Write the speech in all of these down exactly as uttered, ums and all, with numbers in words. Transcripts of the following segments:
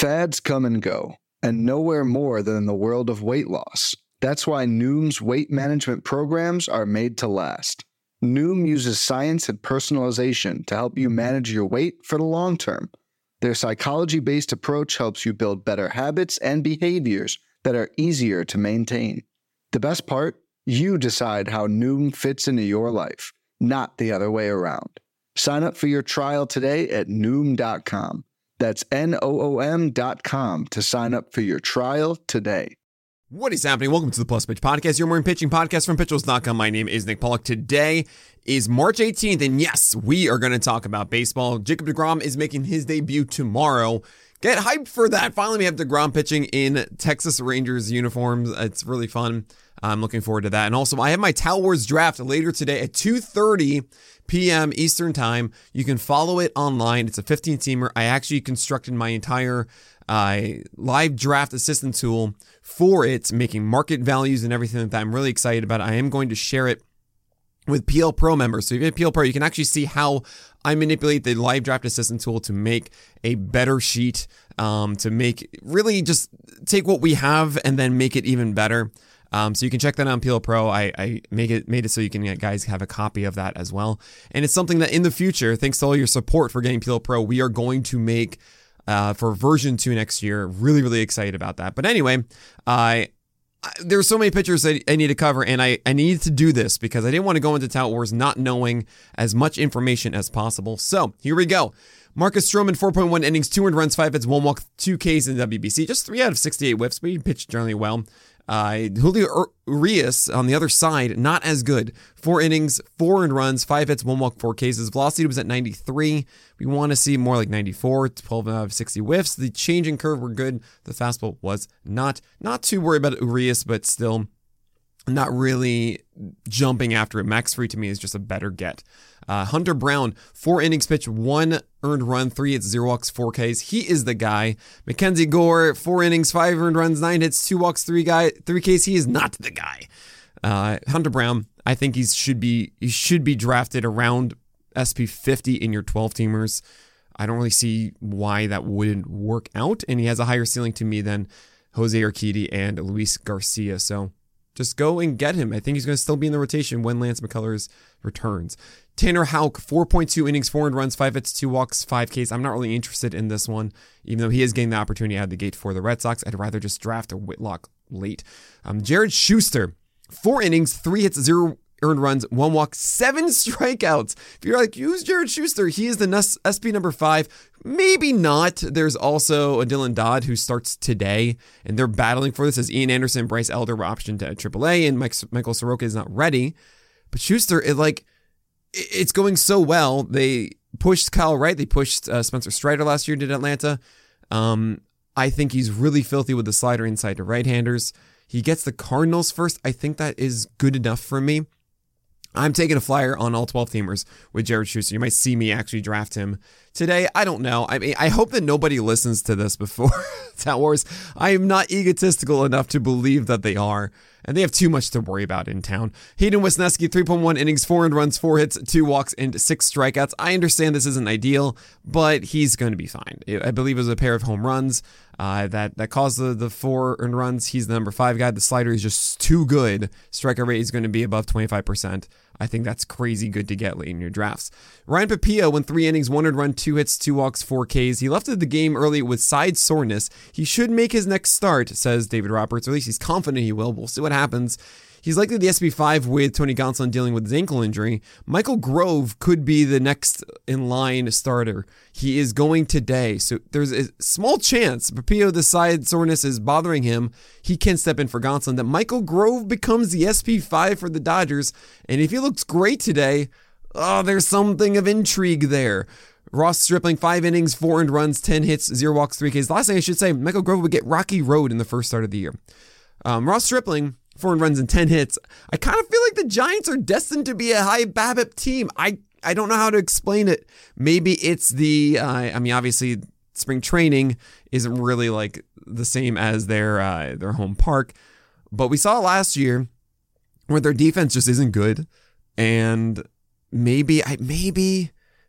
Fads come and go, and nowhere more than in the world of weight loss. That's why Noom's weight management programs are made to last. Noom uses science and personalization to help you manage your weight for the long term. Their psychology-based approach helps you build better habits and behaviors that are easier to maintain. The best part? You decide how Noom fits into your life, not the other way around. Sign up for your trial today at Noom dot com. That's N O O M dot com to sign up for your trial today. What is happening? Welcome to the Plus Pitch Podcast, your morning pitching podcast from Pitchers dot com. My name is Nick Pollock. Today is March eighteenth, and yes, we are going to talk about baseball. Jacob deGrom is making his debut tomorrow. Get hyped for that. Finally, we have deGrom pitching in Texas Rangers uniforms. It's really fun. I'm looking forward to that. And also, I have my Tout Wars draft later today at two thirty p.m. Eastern Time. You can follow it online. It's a fifteen-teamer. I actually constructed my entire uh, live draft assistant tool for it, making market values and everything like that. I'm really excited about it. I am going to share it with P L Pro members. So if you have P L Pro, you can actually see how I manipulate the live draft assistant tool to make a better sheet, um, to make really just take what we have and then make it even better. Um, so you can check that out on P L Pro. I, I make it made it so you can guys have a copy of that as well. And it's something that in the future, thanks to all your support for getting P L Pro, we are going to make uh, for version two next year. Really, really excited about that. But anyway, I. There's so many pitchers that I need to cover, and I, I need to do this because I didn't want to go into Tout Wars not knowing as much information as possible. So here we go. Marcus Stroman, four point one innings, two earned runs, five hits, one walk, two Ks in the W B C. Just three out of sixty-eight whiffs, but he pitched generally well. Uh, Julio Urias on the other side, not as good. Four innings, four earned runs, five hits, one walk, four Ks. His velocity was at ninety-three. We want to see more like ninety-four, twelve out of sixty whiffs. The changing curve were good. The fastball was not. Not too worried about Urias, but still not really jumping after it. Max Fried to me is just a better get. Uh, Hunter Brown, four innings pitched, one earned run, three hits, zero walks, four Ks. He is the guy. Mackenzie Gore, four innings, five earned runs, nine hits, two walks, three guy, three Ks. He is not the guy. Uh, Hunter Brown, I think he should be he should be drafted around S P fifty in your twelve teamers. I don't really see why that wouldn't work out, and he has a higher ceiling to me than Jose Urquidy and Luis Garcia. So just go and get him. I think he's going to still be in the rotation when Lance McCullers returns. Tanner Houck, four point two innings, four earned runs, five hits, two walks, five Ks. I'm not really interested in this one, even though he is getting the opportunity out of the gate for the Red Sox. I'd rather just draft a Whitlock late. Um, Jared Schuster, four innings, three hits, zero earned runs, one walk, seven strikeouts. If you're like, who's Jared Schuster? He is the S P number five. Maybe not. There's also a Dylan Dodd who starts today, and they're battling for this as Ian Anderson, Bryce Elder were optioned to triple A, and Mike, Michael Soroka is not ready. But Schuster, it like, it's going so well. They pushed Kyle Wright. They pushed uh, Spencer Strider last year, did Atlanta. Um, I think he's really filthy with the slider inside to right-handers. He gets the Cardinals first. I think that is good enough for me. I'm taking a flyer on all twelve teamers with Jared Schuster. You might see me actually draft him today. I don't know. I mean, I hope that nobody listens to this before Tout Wars. I am not egotistical enough to believe that they are, and they have too much to worry about in town. Hayden Wesneski, three point one innings, four earned runs, four hits, two walks, and six strikeouts. I understand this isn't ideal, but he's going to be fine. I believe it was a pair of home runs uh, that, that caused the, the four earned runs. He's the number five guy. The slider is just too good. Strikeout rate is going to be above twenty-five percent. I think that's crazy good to get late in your drafts. Ryan Papillo went three innings, one earned run, two hits, two walks, four Ks. He left the game early with side soreness. He should make his next start, says David Roberts. Or at least he's confident he will. We'll see what happens. He's likely the S P five with Tony Gonsolin dealing with his ankle injury. Michael Grove could be the next in line starter. He is going today. So there's a small chance Papillo, the side soreness is bothering him. He can step in for Gonsolin. That Michael Grove becomes the S P five for the Dodgers. And if he looks great today, oh, there's something of intrigue there. Ross Stripling, five innings, four earned runs, ten hits, zero walks, three Ks. The last thing I should say, Michael Grove would get Rocky Road in the first start of the year. Um, Ross Stripling, four earned runs and ten hits. I kind of feel like the Giants are destined to be a high BABIP team. I, I don't know how to explain it. Maybe it's the, uh, I mean, obviously spring training isn't really like the same as their, uh, their home park, but we saw last year where their defense just isn't good. And maybe, I, maybe,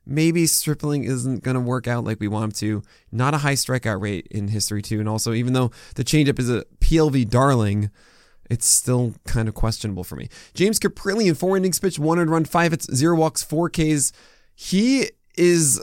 maybe Stripling isn't going to work out like we want him to. Not a high strikeout rate in history, too. And also, even though the changeup is a P L V darling, it's still kind of questionable for me. James Kaprielian, four innings pitched, one earned run, five hits, zero walks, four Ks. He is,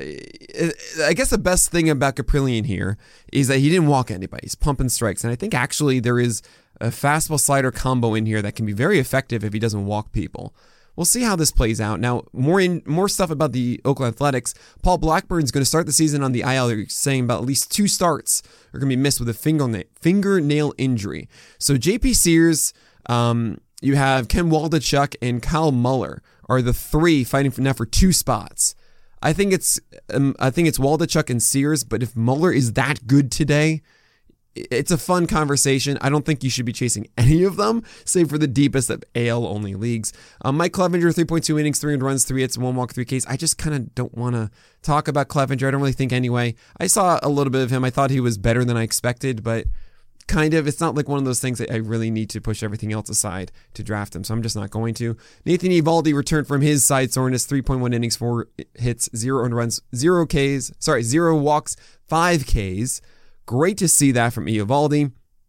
I guess the best thing about Kaprielian here is that he didn't walk anybody. He's pumping strikes. And I think actually there is a fastball slider combo in here that can be very effective if he doesn't walk people. We'll see how this plays out. Now, more in more stuff about the Oakland Athletics. Paul Blackburn's going to start the season on the I L. They're saying about at least two starts are going to be missed with a fingernail, fingernail injury. So J P Sears, um, you have Ken Waldichuk, and Kyle Muller are the three fighting for now for two spots. I think it's um, I think it's Waldichuk and Sears, but if Muller is that good today, it's a fun conversation. I don't think you should be chasing any of them, save for the deepest of A L-only leagues. Um, Mike Clevenger, three point two innings, three runs, three hits, one walk, three Ks. I just kind of don't want to talk about Clevenger. I don't really think anyway. I saw a little bit of him. I thought he was better than I expected, but kind of, it's not like one of those things that I really need to push everything else aside to draft him, so I'm just not going to. Nathan Eovaldi returned from his side soreness, three point one innings, four hits, zero earned runs, zero Ks, sorry, zero walks, five Ks. Great to see that from Eovaldi.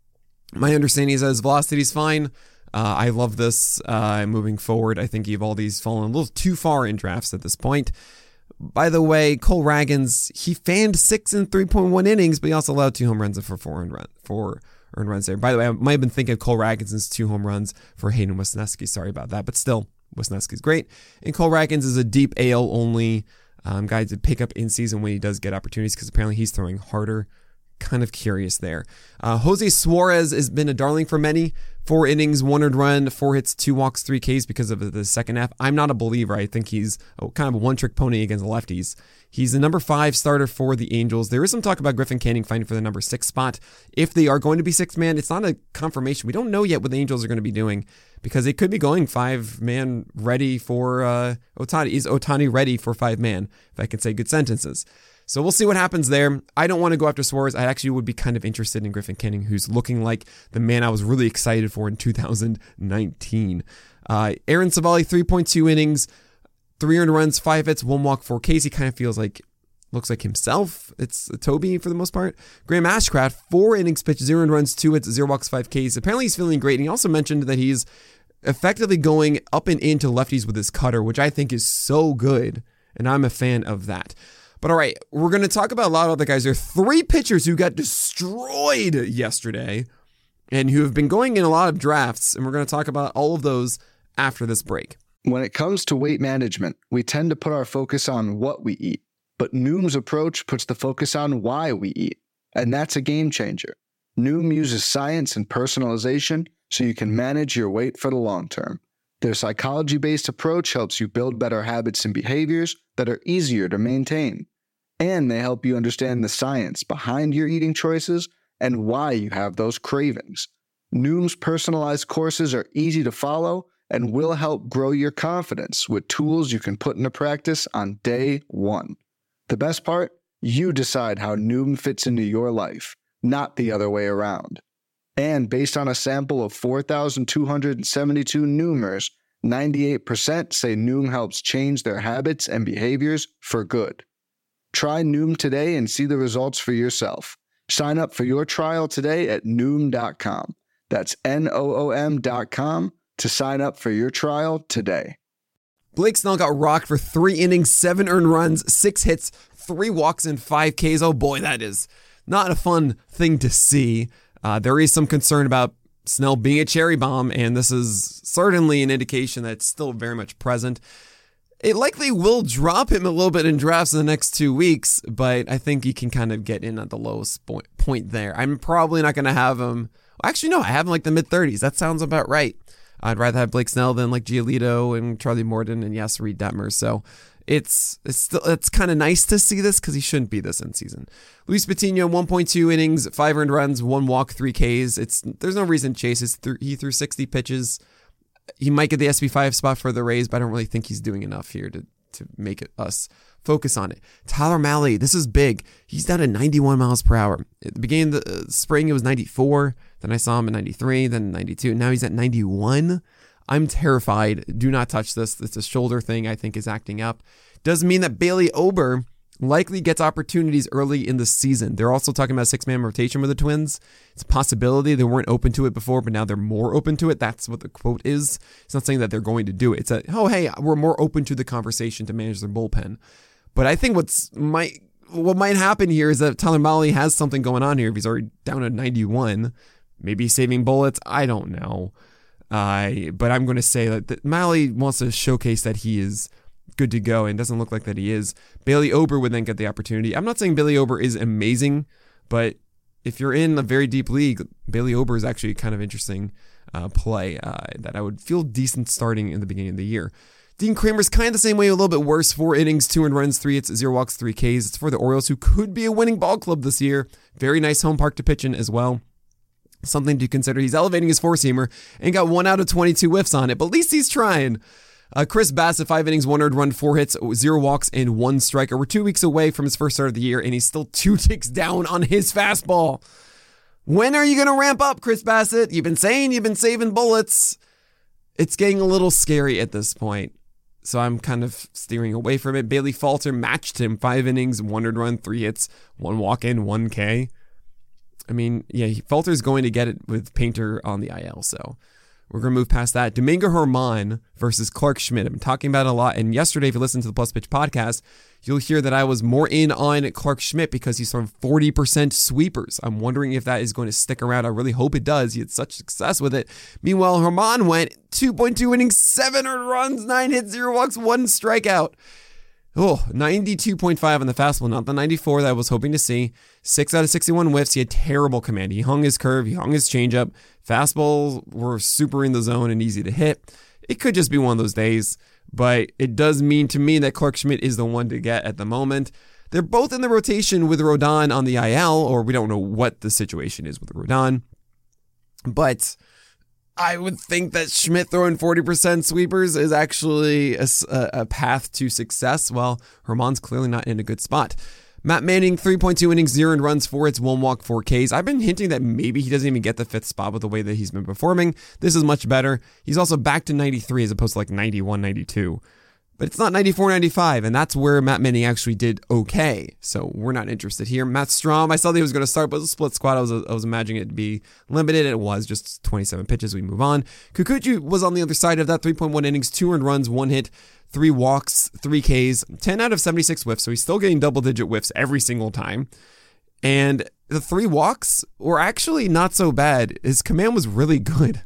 My understanding is that his velocity is fine. Uh, I love this uh, moving forward. I think Eovaldi's fallen a little too far in drafts at this point. By the way, Cole Ragans, he fanned six and three point one innings, but he also allowed two home runs for four earned, run, four earned runs there. By the way, I might have been thinking of Cole Ragans' two home runs for Hayden Wesneski. Sorry about that, but still, Wesneski's great. And Cole Ragans is a deep A L only um, guy to pick up in season when he does get opportunities, because apparently he's throwing harder. Kind of curious there. Uh, Jose Suarez has been a darling for many. Four innings, one earned run, four hits, two walks, three Ks because of the second half. I'm not a believer. I think he's a, kind of a one-trick pony against lefties. He's the number five starter for the Angels. There is some talk about Griffin Canning fighting for the number six spot. If they are going to be six-man, it's not a confirmation. We don't know yet what the Angels are going to be doing, because they could be going five-man ready for uh, Ohtani. Is Ohtani ready for five-man, if I can say good sentences? So we'll see what happens there. I don't want to go after Suarez. I actually would be kind of interested in Griffin Canning, who's looking like the man I was really excited for in two thousand nineteen. Uh, Aaron Savali, three point two innings, three earned runs, five hits, one walk, four Ks. He kind of feels like, looks like himself. It's Toby for the most part. Graham Ashcraft, four innings pitched, zero earned runs, two hits, zero walks, five Ks. Apparently he's feeling great. And he also mentioned that he's effectively going up and into lefties with his cutter, which I think is so good. And I'm a fan of that. But all right, we're going to talk about a lot of other guys. There are three pitchers who got destroyed yesterday and who have been going in a lot of drafts, and we're going to talk about all of those after this break. When it comes to weight management, we tend to put our focus on what we eat, but Noom's approach puts the focus on why we eat, and that's a game changer. Noom uses science and personalization so you can manage your weight for the long term. Their psychology-based approach helps you build better habits and behaviors that are easier to maintain. And they help you understand the science behind your eating choices and why you have those cravings. Noom's personalized courses are easy to follow and will help grow your confidence with tools you can put into practice on day one. The best part? You decide how Noom fits into your life, not the other way around. And based on a sample of four thousand two hundred seventy-two Noomers, ninety-eight percent say Noom helps change their habits and behaviors for good. Try Noom today and see the results for yourself. Sign up for your trial today at Noom dot com. That's N O O M dot com to sign up for your trial today. Blake Snell got rocked for three innings, seven earned runs, six hits, three walks, and five Ks. Oh boy, that is not a fun thing to see. Uh, there is some concern about Snell being a cherry bomb, and this is certainly an indication that it's still very much present. It likely will drop him a little bit in drafts in the next two weeks, but I think you can kind of get in at the lowest point there. I'm probably not going to have him. Actually, no, I have him like the mid-thirties. That sounds about right. I'd rather have Blake Snell than like Giolito and Charlie Morton and yes, Reed Detmers. So it's it's still it's kind of nice to see this because he shouldn't be this in season. Luis Patino, one point two innings, five earned runs, one walk, three Ks. It's there's no reason to chase. It's th- he threw sixty pitches. He might get the S B five spot for the Rays, but I don't really think he's doing enough here to, to make it us focus on it. Tyler Mahle, this is big. He's down at ninety-one miles per hour. At the beginning of the uh, spring, it was ninety-four. Then I saw him at ninety-three, then ninety-two. Now he's at ninety-one. I'm terrified. Do not touch this. It's a shoulder thing I think is acting up. does mean that Bailey Ober likely gets opportunities early in the season. They're also talking about a six-man rotation with the Twins. It's a possibility. They weren't open to it before, but now they're more open to it. That's what the quote is. It's not saying that they're going to do it. It's a, oh, hey, we're more open to the conversation to manage their bullpen. But I think what's might what might happen here is that Tyler Mahle has something going on here. If he's already down at ninety-one, maybe he's saving bullets. I don't know. Uh, but I'm going to say that, that Mahle wants to showcase that he is good to go, and doesn't look like that he is. Bailey Ober would then get the opportunity. I'm not saying Bailey Ober is amazing, but if you're in a very deep league, Bailey Ober is actually kind of interesting uh, play uh, that I would feel decent starting in the beginning of the year. Dean Kramer's kind of the same way, a little bit worse. Four innings, two earned runs, three hits, zero walks, three Ks. It's for the Orioles, who could be a winning ball club this year. Very nice home park to pitch in as well. Something to consider. He's elevating his four-seamer and got one out of twenty-two whiffs on it, but at least he's trying. Uh, Chris Bassitt, five innings, one earned run, four hits, zero walks, and one strikeout. We're two weeks away from his first start of the year, and he's still two ticks down on his fastball. When are you going to ramp up, Chris Bassitt? You've been saying you've been saving bullets. It's getting a little scary at this point, so I'm kind of steering away from it. Bailey Falter matched him, five innings, one earned run, three hits, one walk in, one K. I mean, yeah, Falter's going to get it with Painter on the I L, so we're going to move past that. Domingo Germán versus Clarke Schmidt. I've been talking about it a lot. And yesterday, if you listen to the Plus Pitch podcast, you'll hear that I was more in on Clarke Schmidt because he's throwing forty percent sweepers. I'm wondering if that is going to stick around. I really hope it does. He had such success with it. Meanwhile, Germán went two point two innings, seven earned runs, nine hits, zero walks, one strikeout. Oh, ninety-two point five on the fastball, not the ninety-four that I was hoping to see. six out of sixty-one whiffs. He had terrible command. He hung his curve. He hung his changeup. Fastballs were super in the zone and easy to hit. It could just be one of those days, but it does mean to me that Clarke Schmidt is the one to get at the moment. They're both in the rotation with Rodon on the I L, or we don't know what the situation is with Rodon. But I would think that Schmidt throwing forty percent sweepers is actually a, a path to success. Well, Germán's clearly not in a good spot. Matt Manning, three point two innings, zero earned runs, four hits, one walk, four Ks. I've been hinting that maybe he doesn't even get the fifth spot with the way that he's been performing. This is much better. He's also back to ninety-three as opposed to like ninety-one, ninety-two. But it's not ninety-four, ninety-five, and that's where Matt Manning actually did okay. So we're not interested here. Matt Strahm, I saw that he was going to start, but it was a split squad. I was I was imagining it to be limited. It was just twenty-seven pitches. We move on. Kikuchi was on the other side of that. three point one innings, two earned runs, one hit, three walks, three Ks, ten out of seventy-six whiffs. So he's still getting double-digit whiffs every single time. And the three walks were actually not so bad. His command was really good.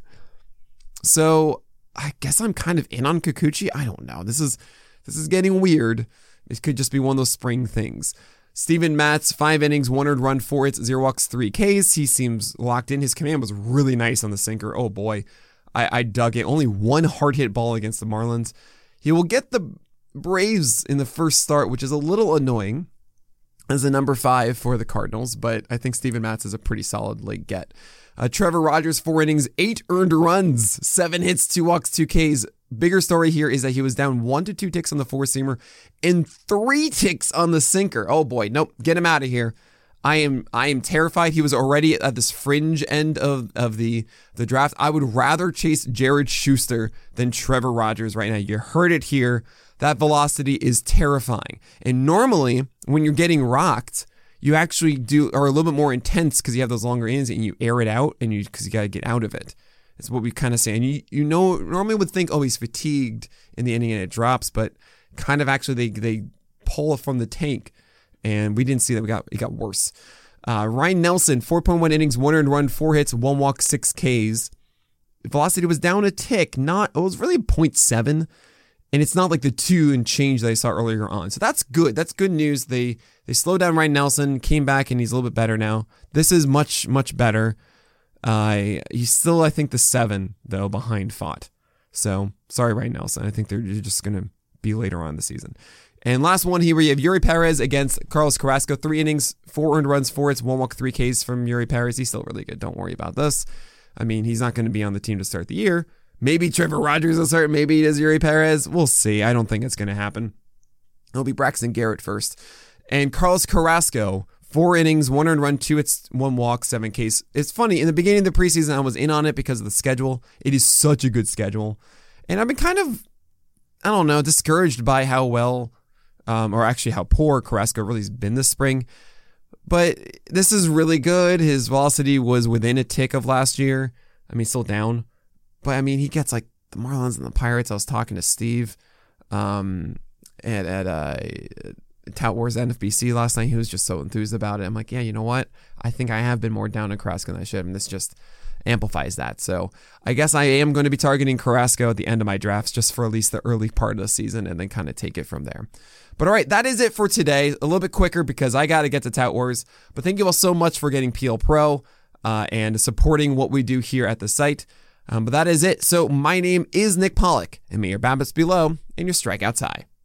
So I guess I'm kind of in on Kikuchi. I don't know. This is this is getting weird. It could just be one of those spring things. Steven Matz, five innings, one earned run, four hits, zero walks, three Ks. He seems locked in. His command was really nice on the sinker. Oh boy, I, I dug it. Only one hard hit ball against the Marlins. He will get the Braves in the first start, which is a little annoying as a number five for the Cardinals, but I think Steven Matz is a pretty solid late get. Uh, Trevor Rogers, four innings, eight earned runs, seven hits, two walks, two Ks. Bigger story here is that he was down one to two ticks on the four-seamer and three ticks on the sinker. Oh boy, nope, get him out of here. I am I am terrified. He was already at this fringe end of, of the, the draft. I would rather chase Jared Schuster than Trevor Rogers right now. You heard it here. That velocity is terrifying. And normally, when you're getting rocked, you actually do are a little bit more intense because you have those longer innings and you air it out and you because you got to get out of it. It's what we kind of say. And you you know normally would think, oh, he's fatigued in the inning and it drops, but kind of actually they they pull it from the tank. And we didn't see that. We got it got worse. Uh, Ryan Nelson, four point one innings, one earned run, four hits, one walk, six Ks. Velocity was down a tick. Not it was really point seven. And it's not like the two and change that I saw earlier on. So that's good. That's good news. They they slowed down Ryan Nelson, came back, and he's a little bit better now. This is much, much better. Uh, he's still, I think, the seven, though, behind Fott. So, sorry, Ryan Nelson. I think they're just going to be later on in the season. And last one here, we have Yuri Perez against Carlos Carrasco. Three innings, four earned runs, four hits, one walk, three Ks from Yuri Perez. He's still really good. Don't worry about this. I mean, he's not going to be on the team to start the year. Maybe Trevor Rogers will start. Maybe it is Yuri Perez. We'll see. I don't think it's going to happen. It'll be Braxton Garrett first. And Carlos Carrasco, four innings, one earned run, two hits, one walk, seven Ks. It's funny. In the beginning of the preseason, I was in on it because of the schedule. It is such a good schedule. And I've been kind of, I don't know, discouraged by how well um, or actually how poor Carrasco really has been this spring. But this is really good. His velocity was within a tick of last year. I mean, still down. But, I mean, he gets like the Marlins and the Pirates. I was talking to Steve um, at, at uh, Tout Wars N F B C last night. He was just so enthused about it. I'm like, yeah, you know what? I think I have been more down on Carrasco than I should. And this just amplifies that. So I guess I am going to be targeting Carrasco at the end of my drafts just for at least the early part of the season and then kind of take it from there. But all right, that is it for today. A little bit quicker because I got to get to Tout Wars. But thank you all so much for getting P L Pro uh, and supporting what we do here at the site. Um, but that is it. So my name is Nick Pollack, and may your BABIPs be low and your strikeouts high.